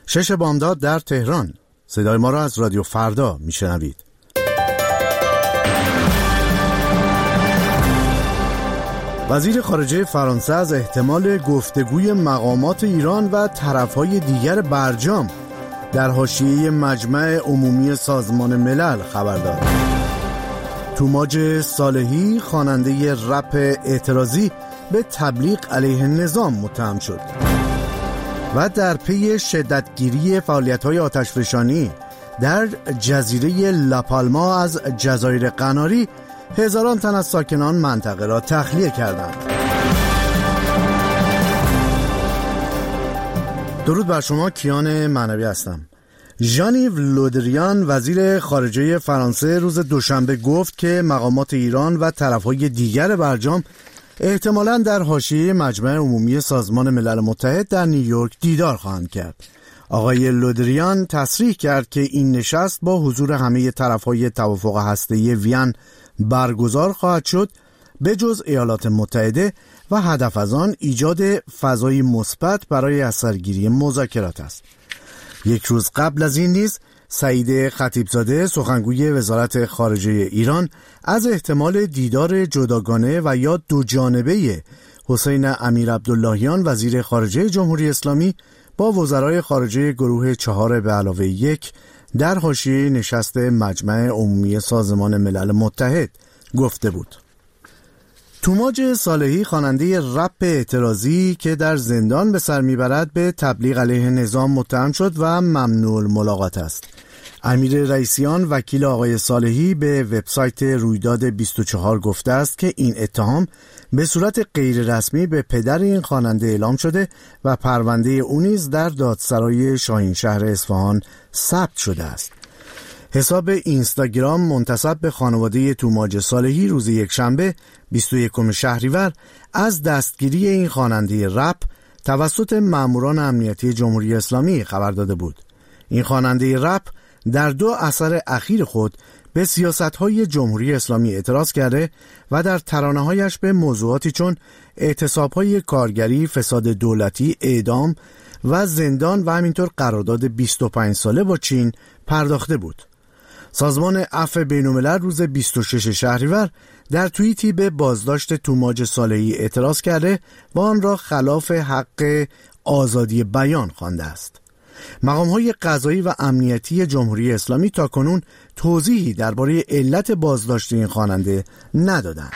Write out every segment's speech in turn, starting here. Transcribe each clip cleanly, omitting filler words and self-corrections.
6 بامداد در تهران. صدای ما را از رادیو فردا میشنوید. وزیر خارجه فرانسه از احتمال گفتگوی مقامات ایران و طرفهای دیگر برجام در حاشیه مجمع عمومی سازمان ملل خبر داد. توماج صالحی خواننده رپ اعتراضی به تبلیغ علیه نظام متهم شد. و در پی شدتگیری فعالیت‌های آتشفشانی در جزیره لاپالما از جزایر قناری، هزاران تن از ساکنان منطقه را تخلیه کردند. درود بر شما، کیان معنوی هستم. ژان-یو لودریان وزیر خارجه فرانسه روز دوشنبه گفت که مقامات ایران و طرف‌های دیگر برجام احتمالاً در حاشیه مجمع عمومی سازمان ملل متحد در نیویورک دیدار خواهند کرد. آقای لودریان تصریح کرد که این نشست با حضور همه طرف‌های توافق هسته‌ای وین برگزار خواهد شد به جز ایالات متحده و هدف از آن ایجاد فضای مثبت برای اثرگیری مذاکرات است. یک روز قبل از این نیز سعید خطیبزاده سخنگوی وزارت خارجه ایران از احتمال دیدار جداگانه و یا دو جانبه حسین امیرعبداللهیان وزیر خارجه جمهوری اسلامی با وزرای خارجه گروه 4+1 در حاشیه نشست مجمع عمومی سازمان ملل متحد گفته بود. توماج صالحی خواننده رپ اعتراضی که در زندان به سر میبرد به تبلیغ علیه نظام متهم شد و ممنوع الملاقات است. امیر رئیسیان وکیل آقای صالحی به وبسایت رویداد 24 گفته است که این اتهام به صورت غیر رسمی به پدر این خواننده اعلام شده و پرونده او نیز در دادسرای شاهینشهر اصفهان ثبت شده است. حساب اینستاگرام منتسب به خانواده توماج صالحی روز یکشنبه 21 شهریور از دستگیری این خواننده رپ توسط ماموران امنیتی جمهوری اسلامی خبر داده بود. این خواننده رپ در 2 اثر اخیر خود به سیاست‌های جمهوری اسلامی اعتراض کرده و در ترانه‌هایش به موضوعاتی چون اعتصاب‌های کارگری، فساد دولتی، اعدام و زندان و همینطور قرارداد 25 ساله با چین پرداخته بود. سازمان عفو بین‌الملل روز 26 شهریور در توییتی به بازداشت توماج صالحی اعتراض کرده و آن را خلاف حق آزادی بیان خوانده است. مقام‌های قضایی و امنیتی جمهوری اسلامی تاکنون توضیحی درباره علت بازداشت این خواننده ندادند.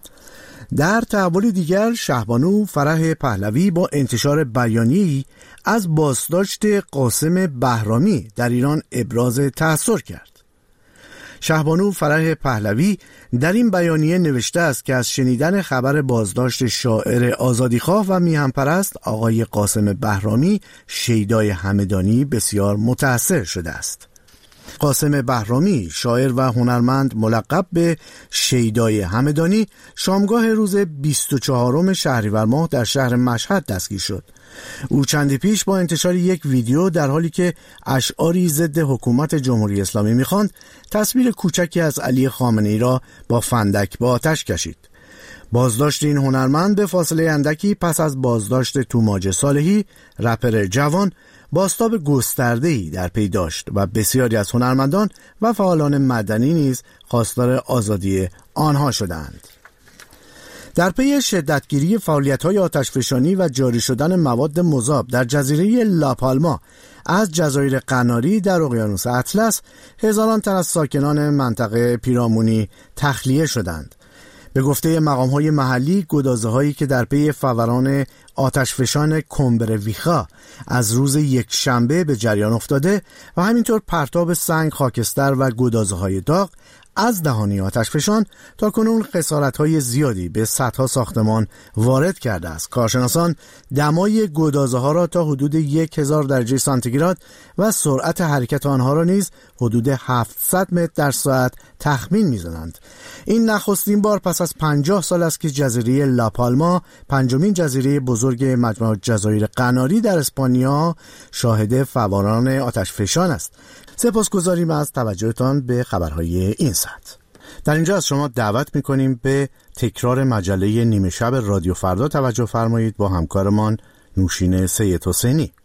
در تحول دیگر، شهبانو فرح پهلوی با انتشار بیانیه‌ای از بازداشت قاسم بهرامی در ایران ابراز تأثر کرد. شهبانو فرح پهلوی در این بیانیه نوشته است که از شنیدن خبر بازداشت شاعر آزادیخواه و میهن‌پرست آقای قاسم بهرامی شیدای همدانی بسیار متأثر شده است. قاسم بهرامی، شاعر و هنرمند ملقب به شیدای همدانی، شامگاه روز 24 شهریور ماه در شهر مشهد دستگیر شد. او چندی پیش با انتشار یک ویدیو در حالی که اشعاری ضد حکومت جمهوری اسلامی می‌خواند، تصویر کوچکی از علی خامنه‌ای را با فندک به آتش کشید. بازداشت این هنرمند به فاصله اندکی پس از بازداشت توماج صالحی، رپر جوان، بازتاب گسترده‌ای در پی داشت و بسیاری از هنرمندان و فعالان مدنی نیز خواستار آزادی آنها شدند. در پی شدتگیری فعالیت‌های آتشفشانی و جاری شدن مواد مذاب در جزیره لاپالما از جزایر قناری در اقیانوس اطلس، هزاران تن از ساکنان منطقه پیرامونی تخلیه شدند. به گفته مقام‌های محلی، گدازه‌هایی که در پی فوران آتشفشان کومبرویخا از روز یکشنبه به جریان افتاده و همینطور پرتاب سنگ، خاکستر و گدازه‌های داغ از دهانی آتشفشان تاکنون خسارت‌های زیادی به صدها ساختمان وارد کرده است. کارشناسان دمای گدازه‌ها را تا حدود 1000 درجه سانتیگراد و سرعت حرکت آنها را نیز حدود 700 متر در ساعت تخمین می‌زنند. این نخستین بار پس از 50 سال است که جزیره لاپالما، پنجمین جزیره بزرگ مجموعه جزایر قناری در اسپانیا، شاهد فوران آتشفشان است. سپاسگزاریم از توجهتان به خبرهای این ساعت. در اینجا از شما دعوت می‌کنیم به تکرار مجله نیمه شب رادیو فردا توجه فرمایید با همکارمان نوشین سید حسینی.